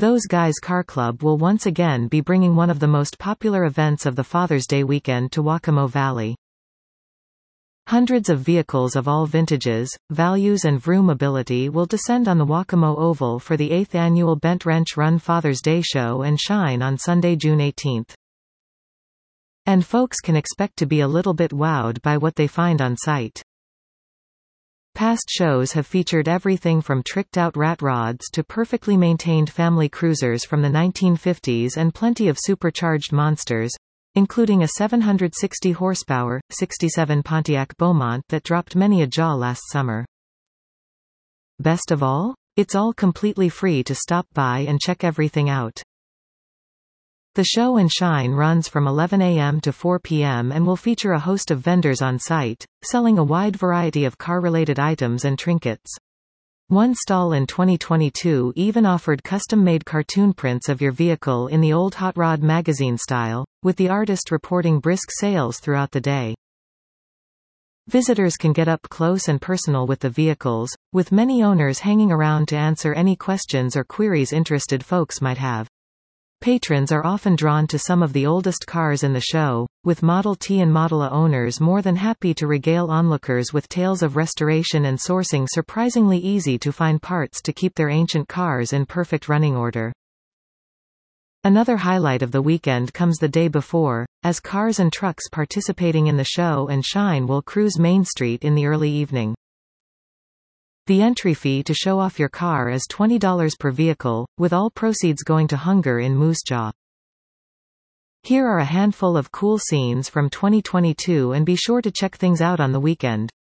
Those Guys Car Club will once again be bringing one of the most popular events of the Father's Day weekend to Waccamo Valley. Hundreds of vehicles of all vintages, values and vroom ability will descend on the Waccamo Oval for the 8th annual Bent Wrench Run Father's Day Show and Shine on Sunday, June 18. And folks can expect to be a little bit wowed by what they find on site. Past shows have featured everything from tricked-out rat rods to perfectly maintained family cruisers from the 1950s and plenty of supercharged monsters, including a 760 horsepower, 67 Pontiac Beaumont that dropped many a jaw last summer. Best of all? It's all completely free to stop by and check everything out. The show and shine runs from 11 a.m. to 4 p.m. and will feature a host of vendors on site, selling a wide variety of car-related items and trinkets. One stall in 2022 even offered custom-made cartoon prints of your vehicle in the old Hot Rod magazine style, with the artist reporting brisk sales throughout the day. Visitors can get up close and personal with the vehicles, with many owners hanging around to answer any questions or queries interested folks might have. Patrons are often drawn to some of the oldest cars in the show, with Model T and Model A owners more than happy to regale onlookers with tales of restoration and sourcing surprisingly easy-to-find parts to keep their ancient cars in perfect running order. Another highlight of the weekend comes the day before, as cars and trucks participating in the show and shine will cruise Main Street in the early evening. The entry fee to show off your car is $20 per vehicle, with all proceeds going to Hunger in Moose Jaw. Here are a handful of cool scenes from 2022 and be sure to check things out on the weekend.